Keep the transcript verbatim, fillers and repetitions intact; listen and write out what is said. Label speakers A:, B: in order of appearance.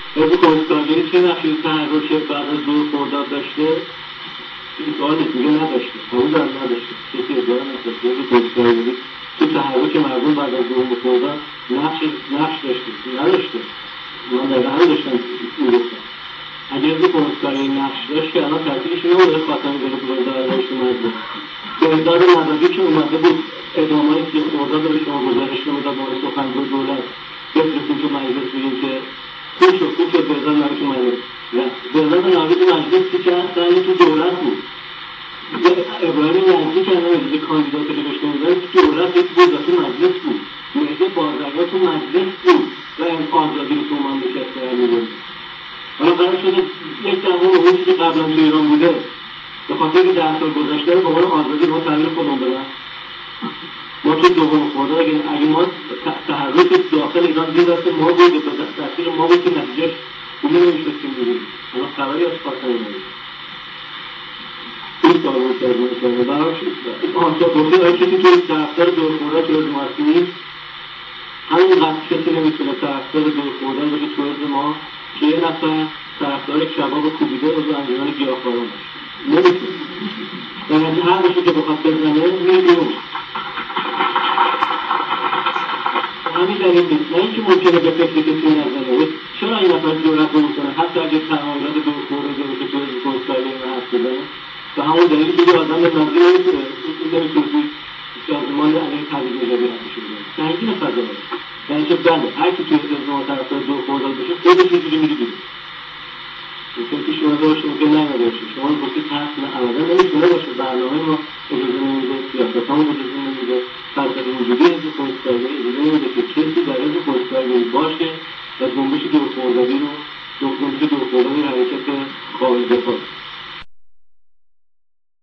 A: حزب کنسولگری چه نقشی تحرک بعد از دور خورداد داشته؟ این سوال دیگه نداشته، قبول دارم نداشته، کسی ادعا نداشته. حزب کنسولگری تو تحرک مردم بعد از دور خورداد نقش نقش داشته؟ نداشته. من دقیقا هم داشتم میگفتم اگه حزب کنسولگری نقش داشت که الان ترتیبش نبوده خاتمی بره تو وزارت داشته مردم. بهداد نبوی که اومده بود اعدام‌های سی خرداد رو به شما گزارش نمیداد با سخنگوی دولت بفرستیم تو مجلس بگیم که خوب شد خوب شد بهداد نبوی تو مجلس بهداد نبوی تو مجلس که چند سالی تو دولت بود ابراهیم یزدی که الان اجازه کاندیداتش رو بهش نمیدن تو دولت یک بود تو مجلس بود مهدی بازرگان تو مجلس بود و این آزادی رو تو مملکت قرار می‌داد. حالا قرار شده یک دوم اون چیزی که قبلا تو ایران بوده به خاطر که ده سال گذشته رو به عنوان آزادی ما تغییر خودمون بدن. ما تو دوم خورده اگه اگه ما تحرک داخل ایران زیر دست ما بود به تاثیر ما بود که نتیجهش اون نمیشد که می‌بینیم. حالا خبری از خاطر نمی‌دونیم. این سوال رو سرمون کنه براش آنجا گفته آیا کسی توی طرفدار دور خورده که روز ماستی همین قصد کسی نمیتونه طرفدار دور خورده باشه تو حزب ما که یه نفر طرفدار کباب کوبیده رو انجمن گیاهخواران باشه نمیتونه یعنی هر بشه که بخواد بزنه میره بیرون همین دلیل نیست نه اینکه ممکنه به فکر کسی نزنه چرا این نفر جرأت نمیکنه حتی اگه تعاملات دور خورده باشه تو حزب کنسولگری حرف بزنه به همون دلیلی که آدم به نظری نمیتونه نمیتونه توی سازمان علیه تبعیض نژادی حرفش بزنه سنگین فضا هست یعنی که بله هر کی توی حزب ما طرفدار دور خورداد باشه خودش یه جوری میره بیرون ممکن پیش اومده باشه ممکن نیامده باشه شما گفتید حرف ابدا نمیتونه باشه برنامه ما اجازه نمیده سیاستامون اجازه نمیده فلسفه وجودی حزب کنسولگری اجازه نمیده که کسی در حزب کنسولگری باشه و جنبش دور خوردگی رو جنبش دور خوردگی حرکت قابل دفاع